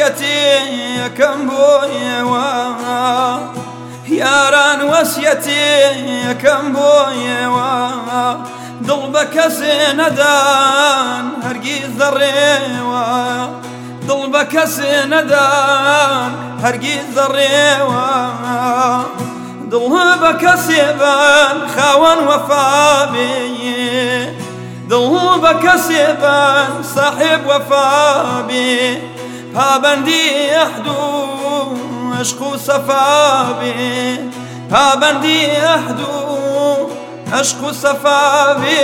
وەسیەتی یەکەم بۆیەوە یاران وەسیەتی یەکەم بۆیەوە دڵ بە کەسێ نەدان هەرگیز دەڕێوە دڵ بە کەسێ نەدان هەرگیز دەڕێوە دڵ بە کەسێ بان خاوەن وەفا بێ دڵ بە کەسێ بان ساحێب وەفا بێ پابەندی عەهد و عشق و سەفا بێ پابەندی عەهد و عشق و سەفا بێ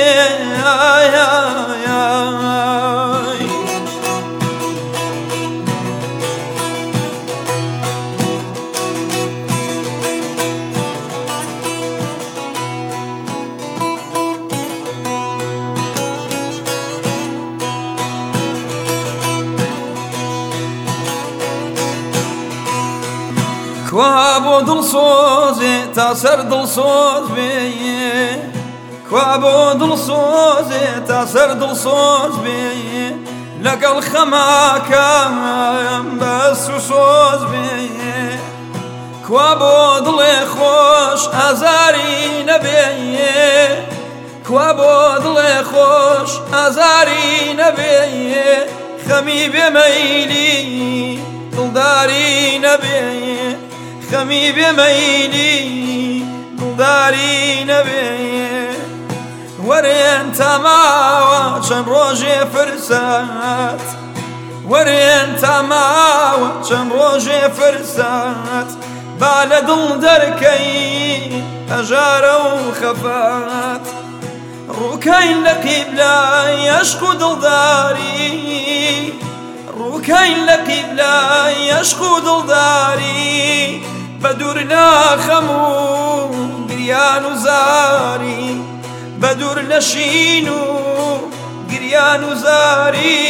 کوا بۆ دڵسۆزێ تا سەر دڵسۆز بێ کوا بۆ دڵسۆزێ تا سەر دڵسۆز بێ لەگەڵ خەماکەم بەس و سۆز بێ کوا بۆ دڵێ خۆش ئازاری نەبێ کوا بۆ دڵێ خۆش ئازاری نەبێ خەمی بێمەیلی دڵداری نەبێ خەمی بێمەیلی دڵداری نەبێ وەرێن تا ماوە چەند ڕۆژێ فرسەت وەرێن تا ماوە چەند ڕۆژێ فرسەت با لە دڵ دەرکەی هەژارە و خەفەت ڕووکەین لە قیبلای عەشق و دڵداری ڕووکەین لە قیبلای عەشق و دڵداری بە دوور ناخەم و گریان و زاری بە دوور نەشین و گریان و زاری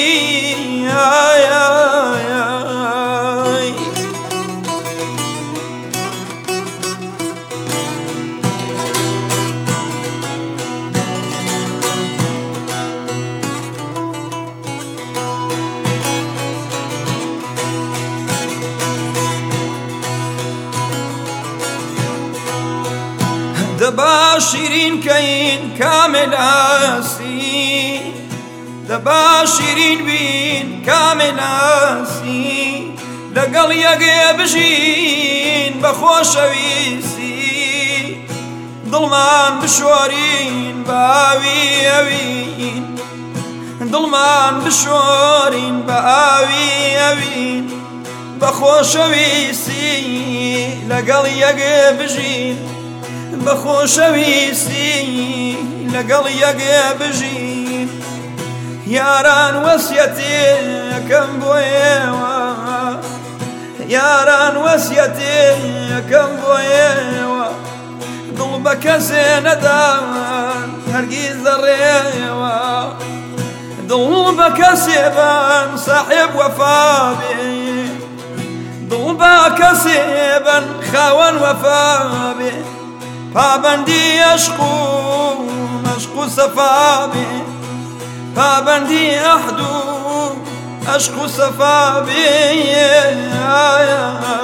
دەبا شیرین کەین کامل ئاسی دەبا شیرین بین کامل ئاسی لەگەڵ یەکێ بژین بە خۆشەویستی دڵمان بشۆرین بە ئاوی ئەوین دڵمان بشۆرین بە ئاوی ئەوین بە خۆشەویستی لەگەڵ یەکێ بژین بە خۆشەویستی لەگەڵ یەکێ بژین یاران وەسیەتی یەکەم بۆیەوە یاران وەسیەتی یەکەم بۆیەوە دڵ بە کەسێ نەدان هەرگیز دەڕێوە دڵ بە کەسێ بان ساحێب وەفا بێ دڵ بە کەسێ بان خاوەن وەفا بێ پابەندی عەشق و عەشق و سەفا بێ پابەندی عەهد و عەشق و سەفا بێ